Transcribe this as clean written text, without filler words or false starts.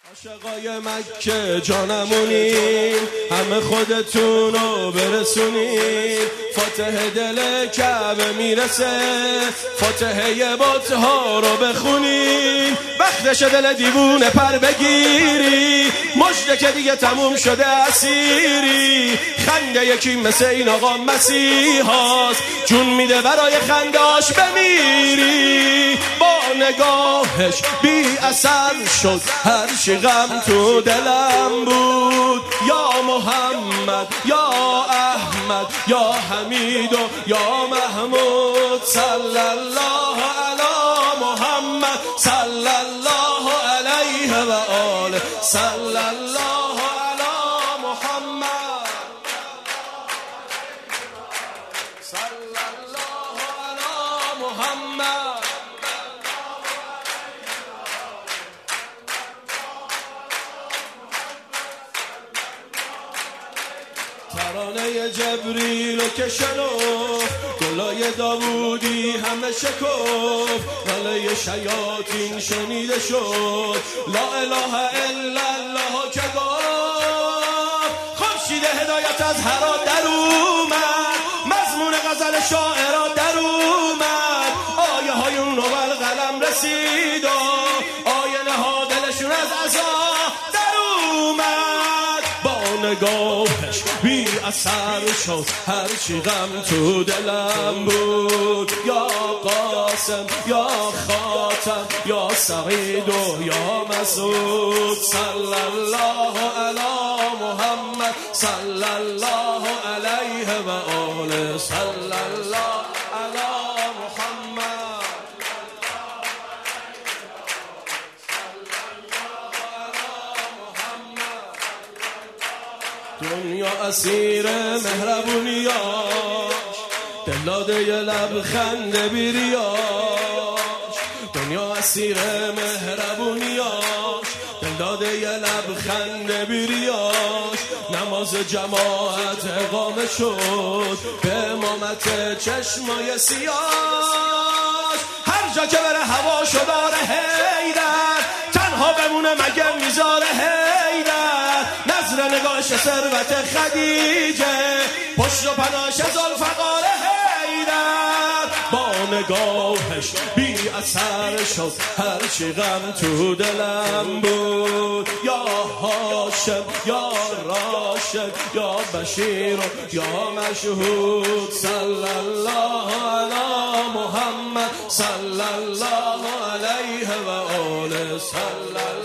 عاشقای مکه جانمونین، همه خودتونو برسونین. فاتحه دل کعبه میرسه، فاتحه بت‌ها رو بخونین. وقتش دل دیوونه پر بگیری، مژده که دیگه تموم شده اسیری. خنده یکی مثل این آقا مسیحاست، جون میده برای خنداش بمیری. با نگاهش بی اثر شد هر چی غم تو دلم بود. یا محمد یا احمد یا حمید و یا محمود، صلی الله علی محمد صلی الله علیه و آله، صلی الله علی محمد صلی الله علی محمد. ترانه جبریل و که شنفت، گلای داوودی همه شکفت. ناله شیاطین شنیده شد، لا اله الا الله که گفت. خورشید هدایت از حرا در اومد، مضمون غزل شاعرا در اومد. آیه های اون رو قلم رسید و آینه ها دلشون از عزا در اومد. با نگاهش بی اثر شد هر چی غم تو دلم بود. یا قاسم یا خاتم یا سعید و یا مسعود، صلی الله علی محمد صلی الله علیه و آله، صلی الله علی محمد. دنیا اسیر مهربونیاش، دلاده یه لبخند بیریاش. دنیا اسیر مهربونیاش، دلاده یه لبخند بیریاش. نماز جماعت اقامه شد به امامت چشمای سیاش. هر جا که بره هواشو داره حیدر، تنها بمونه مگه میذاره حیدر. نظر نگاهش ثروت خدیجه، پشت و پناش ذوالفقار حیدر. با نگاهش بی اثر شد هر چی غم تو دلم بود. یا هاشم یا راشد یا بشیر یا مشهود، صلی الله علی محمد صلی الله علیه و آله، صلی